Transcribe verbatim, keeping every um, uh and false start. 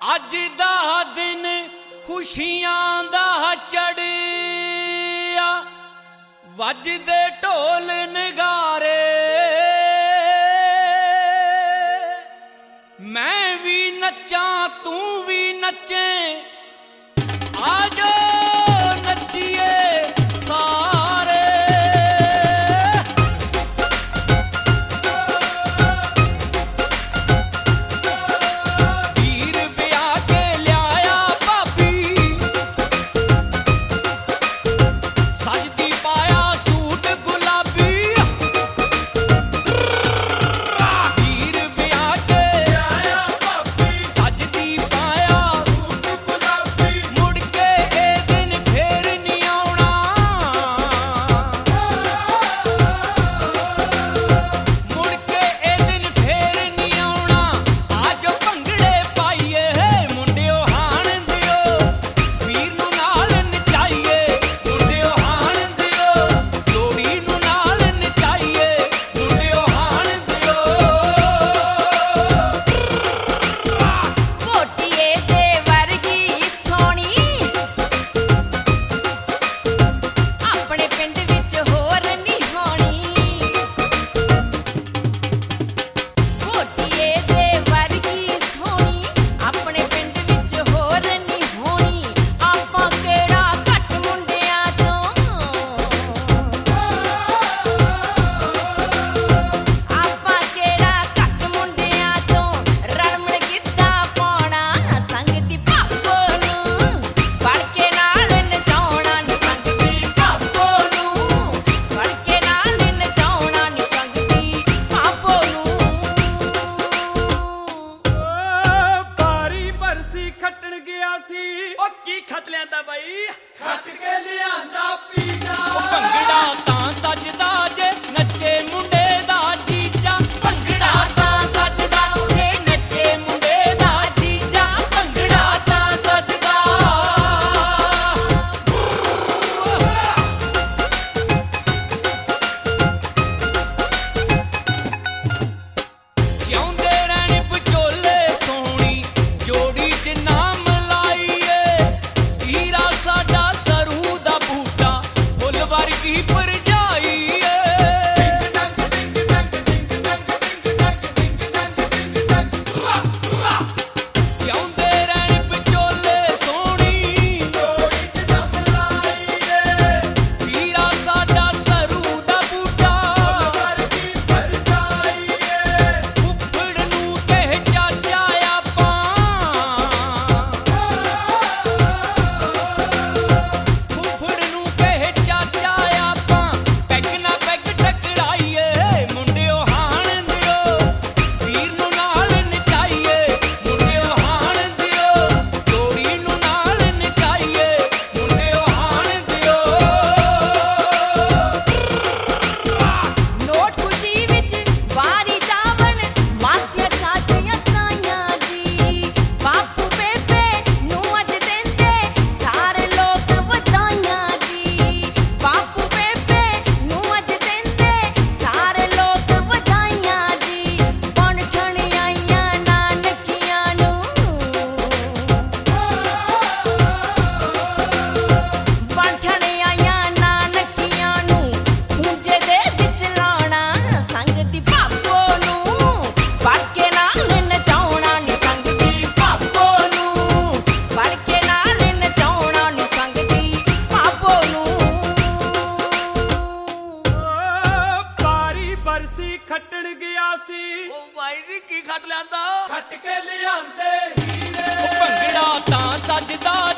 अज दा दिन खुशियां दा चढ़िया वजदे ढोल नगारे मैं भी नच्चा तू भी नचे आजो नचिए सारे वीर ब्याह के लिया भाभी सजदी पाया सूट गुलाबी वीर ब्याह के लिया भाभी सजदी पाया सूट गुलाबी मुड़ के ए दिन फिर नहीं आउणा मुड़ के ए दिन फिर नहीं आउणा आज भंगड़े पाइए मुंडिओ हाण दिओ वीर नूं नाल नचाइए मुंडिओ हाण दिओ जोड़ी नूं नाल नचाइए मुंडिओ हाण दिओ ਕੋਟੀਏ ਦੇ ਵਰਗੀ ਸੋਹਣੀ ਆਪਣੇ ਪਿੰਡ ਵਿੱਚ ਹੋਰ ਨਹੀਂ ਹੋਣੀ ਕੋਟੀਏ ਦੇ ਵਰਗੀ ਸੋਹਣੀ ਆਪਣੇ ਪਿੰਡ ਵਿੱਚ ਹੋਰ ਨਹੀਂ ਹੋਣੀ ਆਪਾਂ ਕਿਹੜਾ ਘੱਟ ਮੁੰਡਿਆਂ ਤੋਂ ਆਪਾਂ ਕਿਹੜਾ ਘੱਟ ਮੁੰਡਿਆਂ ਤੋਂ ਰਲਮਣ ਗਿੱਧਾ ਪਾਉਣਾ ਸੰਗਤੀ ਭਾਪੋ ਨੂੰ ਫੜ ਕੇ ਨਾਲ ਨਚਾਉਣਾ ਨੀ ਸੰਗਤੀ ਭਾਪੋ ਨੂੰ ਫੜ ਕੇ ਨਾਲ ਨਚਾਉਣਾ ਨੀ ਸੰਗਤੀ ਭਾਪੋ ਨੂੰ ਪਾਰੀ ਬਰਸੀ ਖੱਟਣ ਗਿਆ ਸੀ ਉਹ ਕੀ ਖੱਟ ਲਿਆਂਦਾ ਬਾਈ ਖੱਟ ਕੇ ਲਿਆਂਦਾ ਪੀਜ਼ਾ ਭੰਗੜਾ ਤਾਂ ਸੱਜਦਾ ਜੇ ਨੱਚੇ ਮੁੰਡੇ ਦਾ ਜੀਜਾ ਭੰਗੜਾ ਤਾਂ ਸੱਜਦਾ ਜੇ ਨੱਚੇ ਮੁੰਡੇ ਦਾ ਜੀਜਾ ਭੰਗੜਾ ਤਾਂ ਸੱਜਦਾ ਜਿਉਂਦੇ ਰਹਿਣ ਵਿਚੋਲੇ ਸੋਹਣੀ ਜੋੜੀ ਚ ਨਾਮ ਲਾਈਏ ਹੀਰਾ ਸਾਡਾ ਸਰੂ ਦਾ ਬੂਟਾ ਫੁੱਲ ਵਰਗੀ ਭਰਜਾਈ ਏ ਜਿਉਂਦੇ ਰਹਿਣ ਵਿਚੋਲੇ ਸੋਹਣੀ ਜੋੜੀ ਚ ਦਮ ਲਾਈਏ ਹੀਰਾ ਸਾਡਾ ਸਰੂ ਦਾ ਬੂਟਾ ਵਰਗੀ ਭਰਜਾਈਏ ਫੁੱਫੜ ਨੂੰ ਕਹਿ ਚਾਚਾ ਆਪਾਂ ਫੁੱਫੜ ਨੂੰ ਕਹਿ ਚਾਚਾ ਆਪਾਂ ਪੈਗ ਨਾ ਪੈਗ ਟਕਰਾਈਏ ਮੁੰਡਿਓ ਹਾਣ ਦਿਓ ਵੀਰ ਨੂੰ ਨਾਲ ਨਚਾਈਏ ਮੁੰਡਿਓ ਹਾਣ ਦਿਓ ਜੋੜੀ ਨੂੰ ਨਾਲ ਨਚਾਈਏ ਮੁੰਡਿਓ ਹਾਣ ਦਿਓ ਨੋਟ ਖੁਸ਼ੀ ਵਿੱਚ ਵਾਰੀ ਜਾਵਣ ਮਾਸੀਆਂ ਚਾਚੀਆਂ ਤਾਈਆਂ ਜੀ ਬਾਪੂ ਬੇਬੇ ਨੂੰ ਅੱਜ ਦਿੰਦੇ ਸਾਰੇ ਲੋਕ ਵਧਾਈਆਂ ਜੀ ਬਾਪੂ ਬੇਬੇ ਨੂੰ ਅੱਜ ਦਿੰਦੇ ਸਾਰੇ ਲੋਕ ਵਧਾਈਆਂ ਜੀ ਬਣ ਠਣ ਆਈਆਂ ਨਾਨਕੀਆਂ ਨੂੰ ਬੰਠਣ ਆਈਆਂ ਨਾਨਕੀਆਂ ਨੂੰ ਪੂੰਜੇ ਦੇ ਵਿੱਚ ਲਾਉਣਾ ਸੰਗਤੀ ਭਾਪੋ ਨੂੰ ਫੜ ਕੇ ਨਾਲ ਨਚਾਉਣਾ ਨੀ ਸੰਗਤੀ ਭਾਪੋ ਨੂੰ ਫੜ ਕੇ ਨਾਲ ਨਚਾਉਣਾ ਨੀ ਸੰਗਤੀ ਭਾਪੋ ਨੂੰ ਪਾਰੀ ਬਰਸੀ ਖੱਟਣ ਗਿਆ ਸੀ ਉਹ ਬਾਈ ਜੀ ਕੀ ਖੱਟ ਲਿਆਂਦਾ ਖੱਟ ਕੇ ਲਿਆਂਦੇ ਹੀਰੇ ਭੰਗੜਾ ਤਾਂ ਸੱਜਦਾ